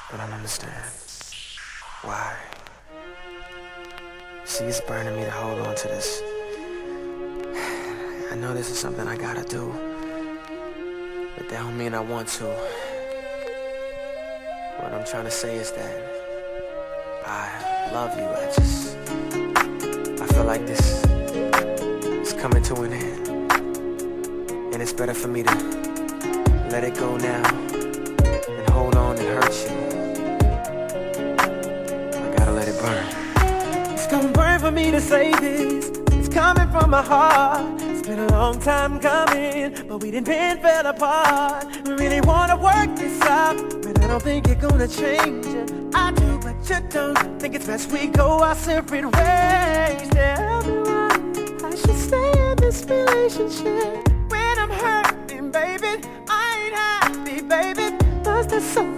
I don't understand. Why? See, it's burning me to hold on to this. I know this is something I gotta do, but that don't mean I want to. What I'm trying to say is that I love you. I feel like this is coming to an end, and it's better for me to let it go now and hold on and hurt you. I gotta let it burn. It's gonna burn for me to say this. It's coming from my heart. It's been a long time coming, but we done been fell apart. We really wanna work this out, but I don't think you're gonna change it. I do, but you don't. Think it's best we go our separate ways. Tell me why I should stay in this relationship when I'm hurting, baby. I ain't happy, baby. Was there so